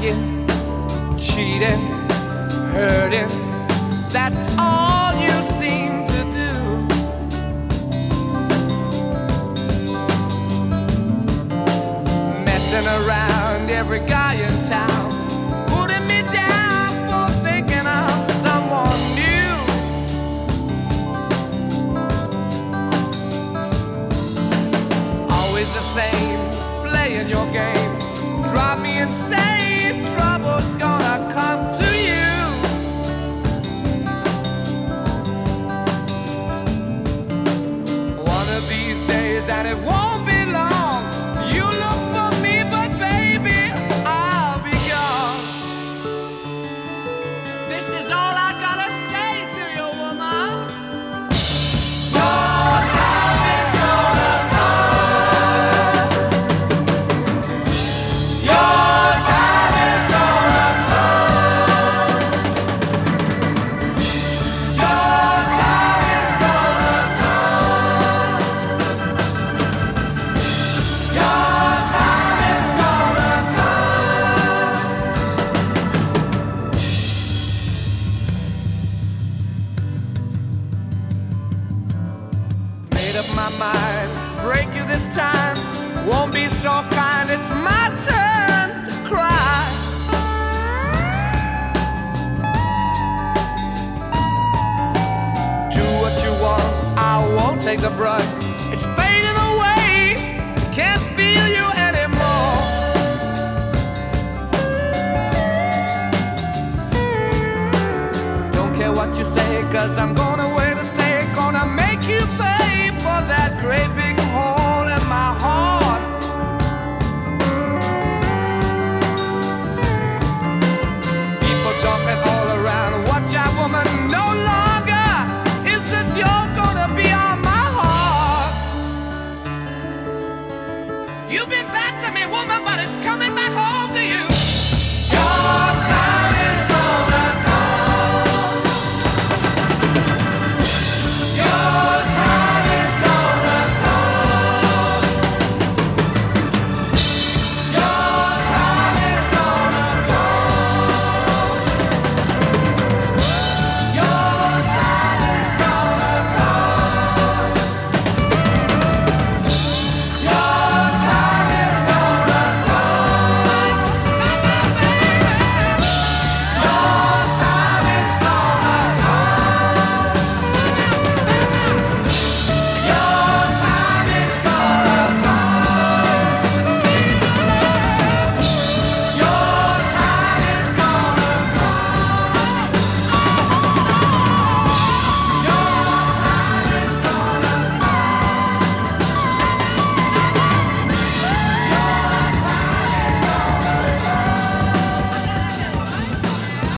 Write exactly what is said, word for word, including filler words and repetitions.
lying, cheating, hurting. That's all you seem to do. Messing around every guy in town, putting me down for thinking of someone new. Always the same, playing your game, drive me insane. Trouble's gonna come to you. One of these days, and it won't be long, you look for me, but baby, I'll be gone. This is all I gotta say to you, woman. Your time is gonna come. Your time is gonna come. Your time is gonna come. Your time is gonna come. Made up my mind, break you this time. Won't be so kind, it's my turn to cry. Do what you want, I won't take the brunt. It's fading away, can't feel you anymore. Don't care what you say, cause I'm gonna wait to stay. Gonna make you pay for that great big hole in my heart. People talking all around, watch out woman, no longer is it you're gonna be on my heart. You've been bad to me woman, but it's coming back home.